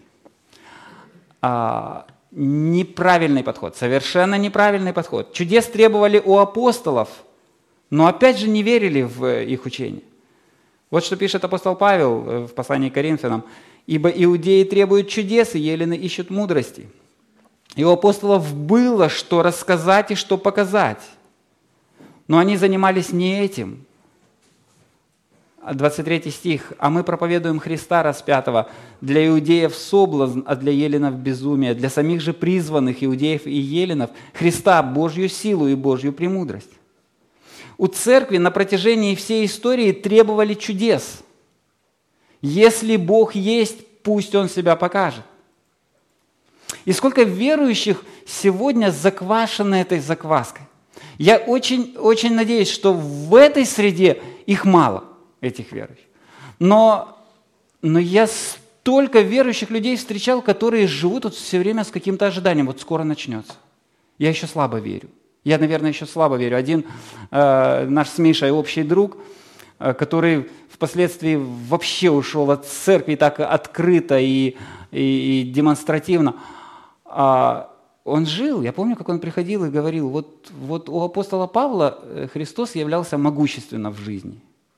Неправильный подход, совершенно неправильный подход. Чудес требовали у апостолов, но опять же не верили в их учение. Вот что пишет апостол Павел в послании к Коринфянам: «Ибо иудеи требуют чудес, и елены ищут мудрости». И у апостолов было что рассказать и что показать. Но они занимались не этим. 23 стих. «А мы проповедуем Христа распятого, для иудеев соблазн, а для еленов безумие, для самих же призванных иудеев и еленов Христа Божью силу и Божью премудрость». У церкви на протяжении всей истории требовали чудес. Если Бог есть, пусть Он себя покажет. И сколько верующих сегодня заквашены этой закваской. Я очень надеюсь, что в этой среде их мало, этих верующих. Но я столько верующих людей встречал, которые живут вот все время с каким-то ожиданием. Вот скоро начнется. Я еще слабо верю. Я, наверное, еще слабо верю. Один наш с Мишей общий друг, который впоследствии вообще ушел от церкви так открыто и демонстративно, он жил, я помню, как он приходил и говорил: вот у апостола Павла Христос являлся могущественно в жизни.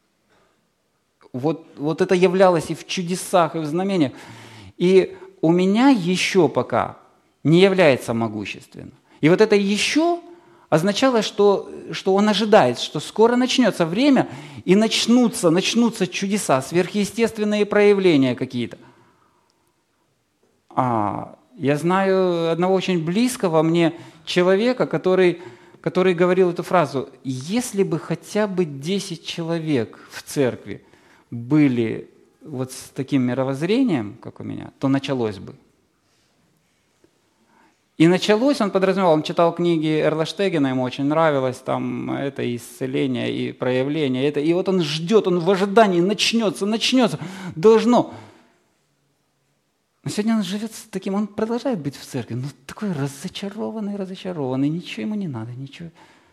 Вот это являлось и в чудесах, и в знамениях. И у меня еще пока не является могущественно. И вот это «еще» означало, что он ожидает, что скоро начнется время, и начнутся чудеса, сверхъестественные проявления какие-то. Я знаю одного очень близкого мне человека, который говорил эту фразу: «Если бы хотя бы 10 человек в церкви были вот с таким мировоззрением, как у меня, то началось бы». И началось, он подразумевал, он читал книги Эрла Штегена, ему очень нравилось, там это исцеление и проявление, и вот он ждет, он в ожидании, начнется, должно. Но сегодня он живет с таким, он продолжает быть в церкви, но такой разочарованный, ничего ему не надо, ничего.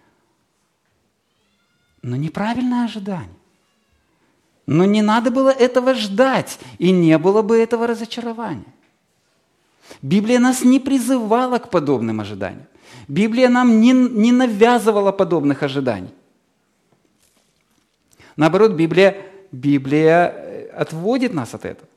Но неправильное ожидание. Но не надо было этого ждать, и не было бы этого разочарования. Библия нас не призывала к подобным ожиданиям. Библия нам не навязывала подобных ожиданий. Наоборот, Библия отводит нас от этого.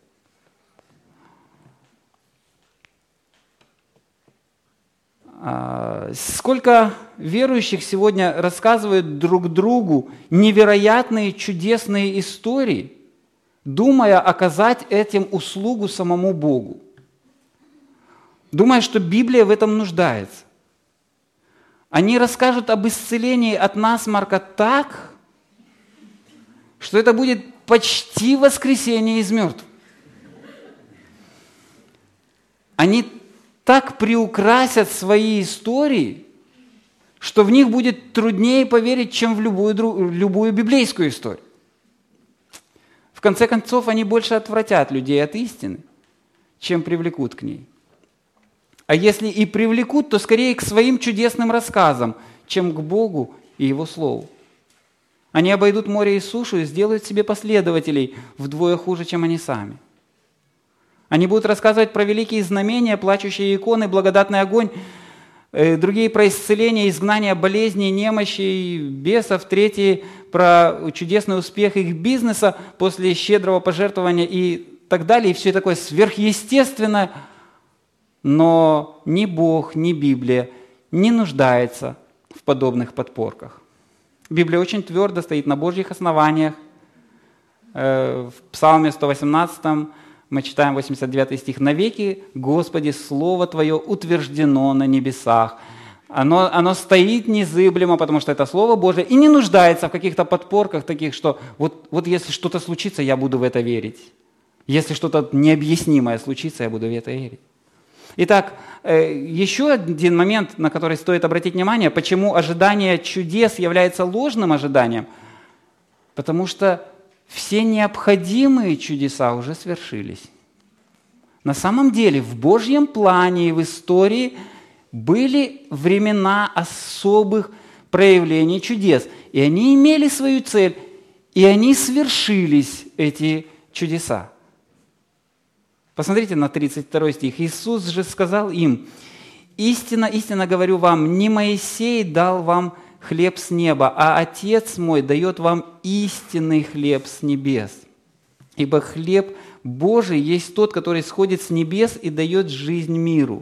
Сколько верующих сегодня рассказывают друг другу невероятные чудесные истории, думая оказать этим услугу самому Богу, думая, что Библия в этом нуждается. Они расскажут об исцелении от насморка так, что это будет почти воскресение из мертвых. Они так приукрасят свои истории, что в них будет труднее поверить, чем в любую библейскую историю. В конце концов, они больше отвратят людей от истины, чем привлекут к ней. А если и привлекут, то скорее к своим чудесным рассказам, чем к Богу и Его Слову. Они обойдут море и сушу и сделают себе последователей вдвое хуже, чем они сами. Они будут рассказывать про великие знамения, плачущие иконы, благодатный огонь, другие про исцеление, изгнание болезней, немощей, бесов, третьи про чудесный успех их бизнеса после щедрого пожертвования и так далее. И все такое сверхъестественное. Но ни Бог, ни Библия не нуждается в подобных подпорках. Библия очень твердо стоит на Божьих основаниях. В Псалме 118 мы читаем 89 стих. «Навеки, Господи, Слово Твое утверждено на небесах». Оно стоит незыблемо, потому что это Слово Божие, и не нуждается в каких-то подпорках таких, что вот если что-то случится, я буду в это верить. Если что-то необъяснимое случится, я буду в это верить. Итак, еще один момент, на который стоит обратить внимание, почему ожидание чудес является ложным ожиданием. Потому что все необходимые чудеса уже свершились. На самом деле, в Божьем плане и в истории были времена особых проявлений чудес. И они имели свою цель, и они свершились, эти чудеса. Посмотрите на 32 стих. «Иисус же сказал им: истинно, истинно говорю вам, не Моисей дал вам хлеб с неба, а Отец мой дает вам истинный хлеб с небес. Ибо хлеб Божий есть тот, который сходит с небес и дает жизнь миру».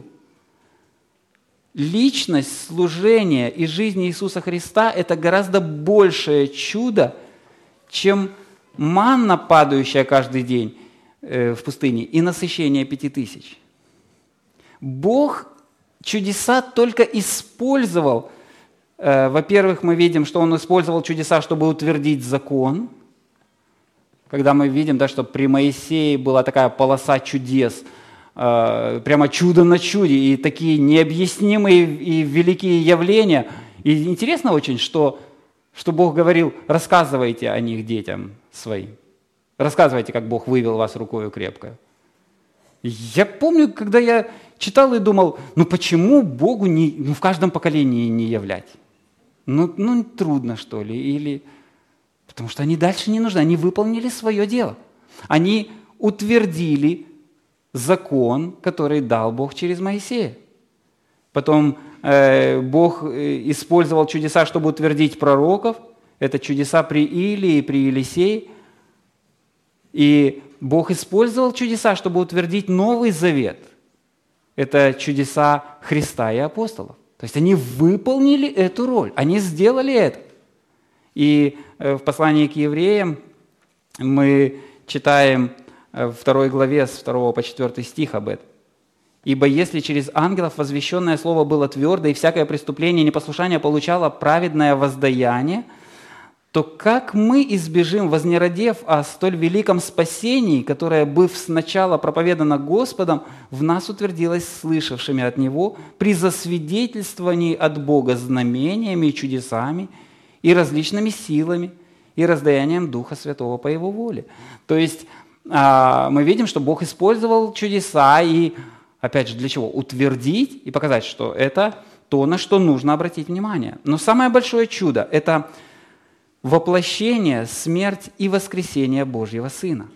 Личность, служение и жизнь Иисуса Христа – это гораздо большее чудо, чем манна, падающая каждый день в пустыне, и насыщение 5000. Бог чудеса только использовал. Во-первых, мы видим, что Он использовал чудеса, чтобы утвердить закон. Когда мы видим, да, что при Моисее была такая полоса чудес, прямо чудо на чуде, и такие необъяснимые и великие явления. И интересно очень, что Бог говорил: рассказывайте о них детям своим. Рассказывайте, как Бог вывел вас рукою крепкою. Я помню, когда я читал и думал, почему Богу в каждом поколении не являть? Трудно, что ли? Или потому что они дальше не нужны. Они выполнили свое дело. Они утвердили закон, который дал Бог через Моисея. Потом Бог использовал чудеса, чтобы утвердить пророков. Это чудеса при Илии и при Елисее. И Бог использовал чудеса, чтобы утвердить Новый Завет. Это чудеса Христа и апостолов. То есть они выполнили эту роль, они сделали это. И в послании к евреям мы читаем в 2 главе с 2 по 4 стих об этом. «Ибо если через ангелов возвещенное слово было твердо, и всякое преступление и непослушание получало праведное воздаяние, то как мы избежим, вознеродев о столь великом спасении, которое, быв сначала проповедано Господом, в нас утвердилось слышавшими от Него при засвидетельствовании от Бога знамениями и чудесами и различными силами и раздаянием Духа Святого по Его воле». То есть мы видим, что Бог использовал чудеса и, опять же, для чего? Утвердить и показать, что это то, на что нужно обратить внимание. Но самое большое чудо – это воплощение, смерть и воскресение Божьего Сына.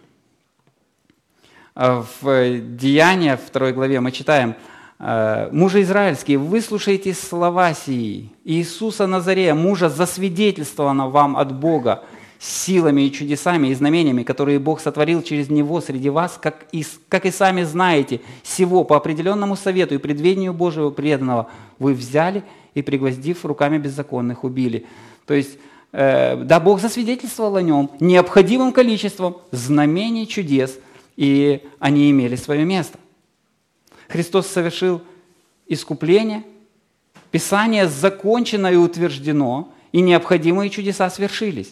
В Деяниях, 2 главе, мы читаем: «Мужи израильские, выслушайте слова сии, Иисуса Назарея, мужа, засвидетельствованного вам от Бога силами и чудесами и знамениями, которые Бог сотворил через Него среди вас, как и сами знаете, сего по определенному совету и предведению Божьего преданного вы взяли и, пригвоздив руками беззаконных, убили». То есть, да, Бог засвидетельствовал о Нем необходимым количеством знамений, чудес, и они имели свое место. Христос совершил искупление, Писание закончено и утверждено, и необходимые чудеса свершились.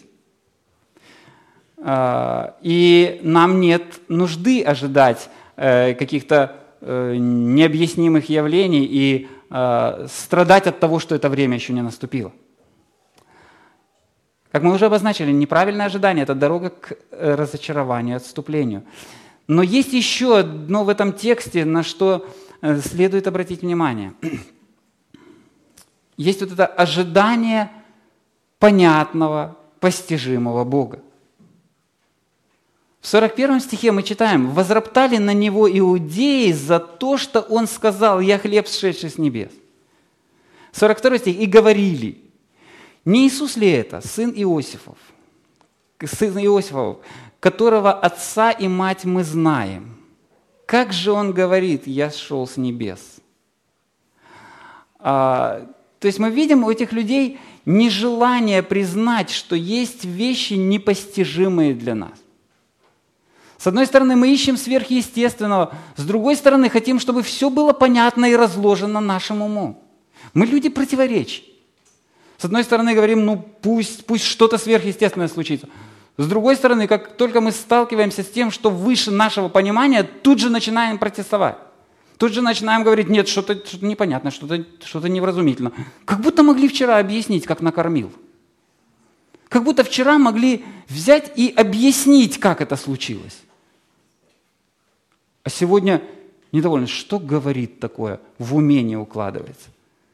И нам нет нужды ожидать каких-то необъяснимых явлений и страдать от того, что это время еще не наступило. Как мы уже обозначили, неправильное ожидание – это дорога к разочарованию, отступлению. Но есть еще одно в этом тексте, на что следует обратить внимание. Есть вот это ожидание понятного, постижимого Бога. В 41 стихе мы читаем: «Возроптали на Него иудеи за то, что Он сказал: я хлеб, сшедший с небес». 42 стих: «И говорили: не Иисус ли это, сын Иосифов, которого отца и мать мы знаем? Как же он говорит: я сшел с небес?» То есть мы видим у этих людей нежелание признать, что есть вещи непостижимые для нас. С одной стороны, мы ищем сверхъестественного, с другой стороны, хотим, чтобы все было понятно и разложено нашим умом. Мы люди противоречий. С одной стороны, говорим, пусть что-то сверхъестественное случится. С другой стороны, как только мы сталкиваемся с тем, что выше нашего понимания, тут же начинаем протестовать. Тут же начинаем говорить, нет, что-то непонятно, что-то невразумительно. Как будто могли вчера объяснить, как накормил. Как будто вчера могли взять и объяснить, как это случилось. А сегодня недовольны. Что говорит такое? В уме не укладывается.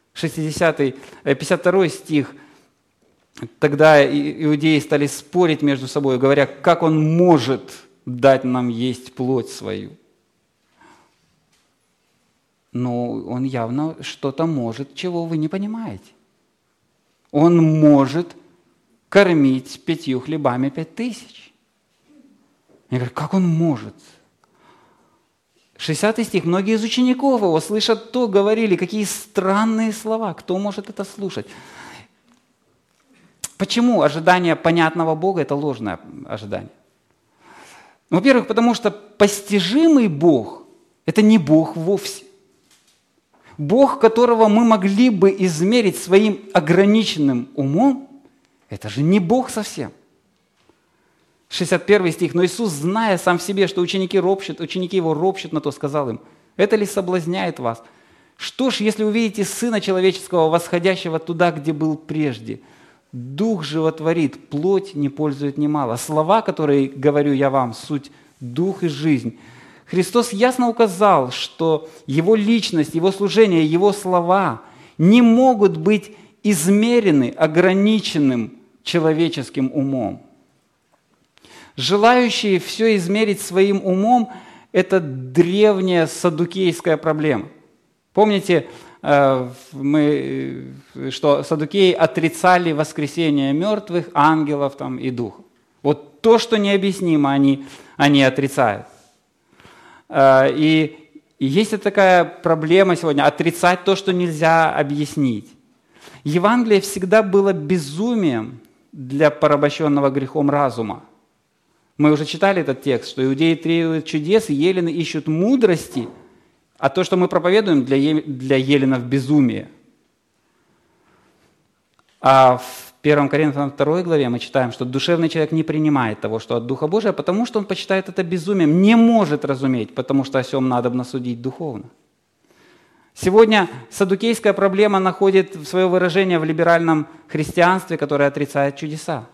52 стих. Тогда иудеи стали спорить между собой, говоря, как он может дать нам есть плоть свою. Но он явно что-то может, чего вы не понимаете. Он может кормить 5 хлебами 5000. Я говорю, как он может? 60 стих. Многие из учеников его, слышат то, говорили, какие странные слова. Кто может это слушать? Почему ожидание понятного Бога – это ложное ожидание? Во-первых, потому что постижимый Бог – это не Бог вовсе. Бог, которого мы могли бы измерить своим ограниченным умом, это же не Бог совсем. 61 стих. «Но Иисус, зная сам в себе, что ученики его ропщут на то, сказал им, это ли соблазняет вас? Что ж, если увидите Сына Человеческого, восходящего туда, где был прежде? Дух животворит, плоть не пользует немало. Слова, которые говорю я вам, суть дух и жизнь». Христос ясно указал, что Его личность, Его служение, Его слова не могут быть измерены ограниченным человеческим умом. Желающие все измерить своим умом – это древняя саддукейская проблема. Помните, что саддукеи отрицали воскресение мертвых, ангелов и дух. Вот то, что необъяснимо, они отрицают. И есть такая проблема сегодня – отрицать то, что нельзя объяснить. Евангелие всегда было безумием для порабощенного грехом разума. Мы уже читали этот текст, что иудеи требуют чудес, и елены ищут мудрости, а то, что мы проповедуем, для еленов безумие. А в 1 Коринфянам 2 главе мы читаем, что душевный человек не принимает того, что от Духа Божия, потому что он почитает это безумием, не может разуметь, потому что о сем надобно судить духовно. Сегодня саддукейская проблема находит свое выражение в либеральном христианстве, которое отрицает чудеса.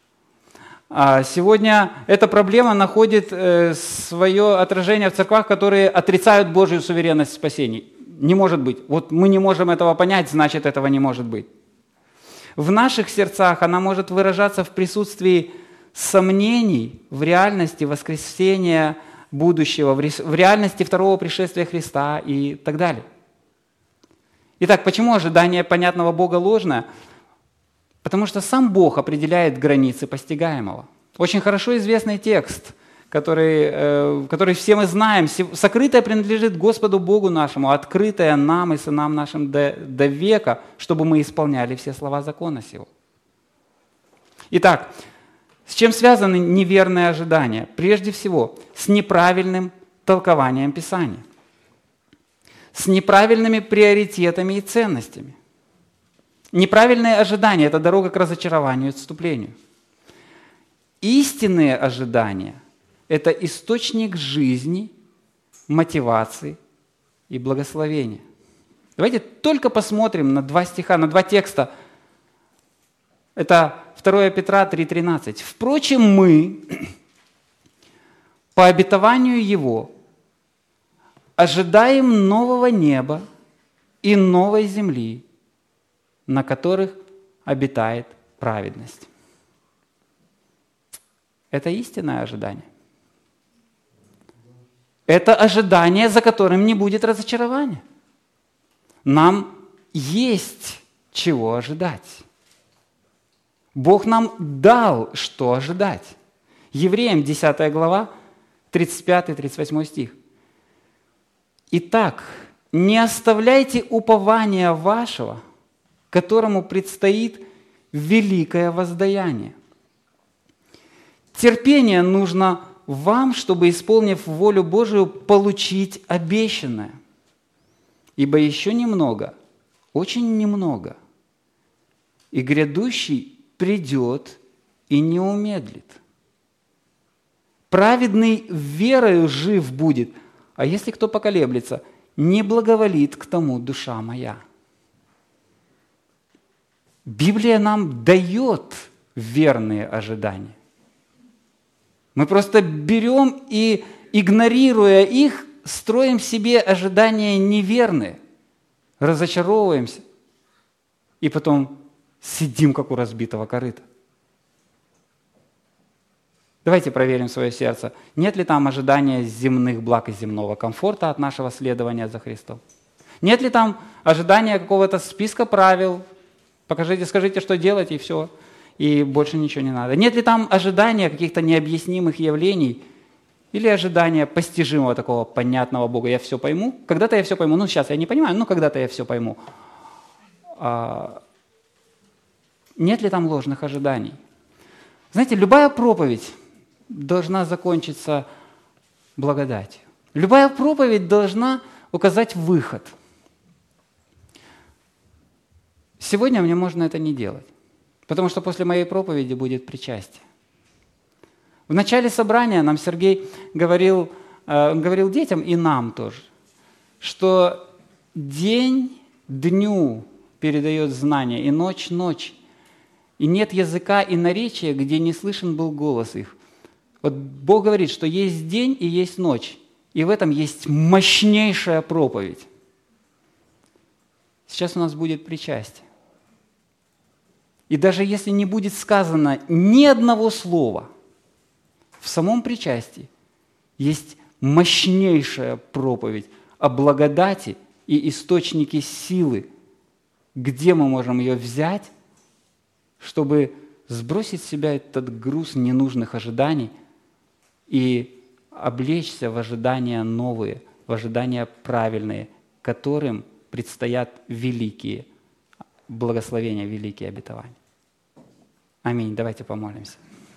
Сегодня эта проблема находит свое отражение в церквах, которые отрицают Божью суверенность в спасении. Не может быть. Вот мы не можем этого понять, значит, этого не может быть. В наших сердцах она может выражаться в присутствии сомнений в реальности воскресения будущего, в реальности второго пришествия Христа и так далее. Итак, почему ожидание понятного Бога ложное? Потому что сам Бог определяет границы постигаемого. Очень хорошо известный текст, который все мы знаем. «Сокрытое принадлежит Господу Богу нашему, открытое нам и сынам нашим до века, чтобы мы исполняли все слова закона сего». Итак, с чем связаны неверные ожидания? Прежде всего, с неправильным толкованием Писания, с неправильными приоритетами и ценностями. Неправильные ожидания – это дорога к разочарованию и отступлению. Истинные ожидания – это источник жизни, мотивации и благословения. Давайте только посмотрим на 2 стиха, на 2 текста. Это 2 Петра 3,13. «Впрочем, мы, по обетованию Его, ожидаем нового неба и новой земли, на которых обитает праведность». Это истинное ожидание. Это ожидание, за которым не будет разочарования. Нам есть чего ожидать. Бог нам дал, что ожидать. Евреям 10 глава, 35-38 стих. «Итак, не оставляйте упования вашего, которому предстоит великое воздаяние. Терпение нужно вам, чтобы, исполнив волю Божию, получить обещанное. Ибо еще немного, очень немного, и грядущий придет и не умедлит. Праведный верою жив будет, а если кто поколеблется, не благоволит к тому душа моя». Библия нам дает верные ожидания. Мы просто берем и, игнорируя их, строим себе ожидания неверные, разочаровываемся и потом сидим, как у разбитого корыта. Давайте проверим свое сердце. Нет ли там ожидания земных благ и земного комфорта от нашего следования за Христом? Нет ли там ожидания какого-то списка правил? Покажите, скажите, что делать, и все. И больше ничего не надо. Нет ли там ожидания каких-то необъяснимых явлений? Или ожидания постижимого такого понятного Бога? Я все пойму. Когда-то я все пойму. Ну, сейчас я не понимаю, но когда-то я все пойму. Нет ли там ложных ожиданий? Знаете, любая проповедь должна закончиться благодатью. Любая проповедь должна указать выход. Сегодня мне можно это не делать, потому что после моей проповеди будет причастие. В начале собрания нам Сергей говорил детям и нам тоже, что день дню передает знания, и ночь ночь. И нет языка и наречия, где не слышен был голос их. Вот Бог говорит, что есть день и есть ночь, и в этом есть мощнейшая проповедь. Сейчас у нас будет причастие. И даже если не будет сказано ни одного слова, в самом причастии есть мощнейшая проповедь о благодати и источнике силы, где мы можем ее взять, чтобы сбросить с себя этот груз ненужных ожиданий и облечься в ожидания новые, в ожидания правильные, которым предстоят великие благословения, великие обетования. Аминь. Давайте помолимся.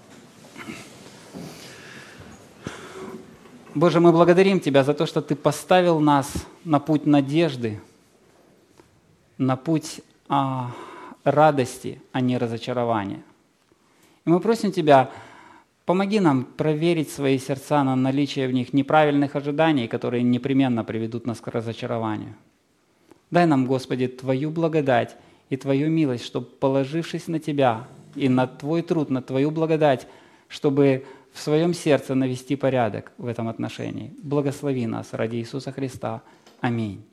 Боже, мы благодарим Тебя за то, что Ты поставил нас на путь надежды, на путь радости, а не разочарования. И мы просим Тебя, помоги нам проверить свои сердца на наличие в них неправильных ожиданий, которые непременно приведут нас к разочарованию. Дай нам, Господи, Твою благодать и Твою милость, чтобы, положившись на Тебя и на Твой труд, на Твою благодать, чтобы в своем сердце навести порядок в этом отношении. Благослови нас ради Иисуса Христа. Аминь.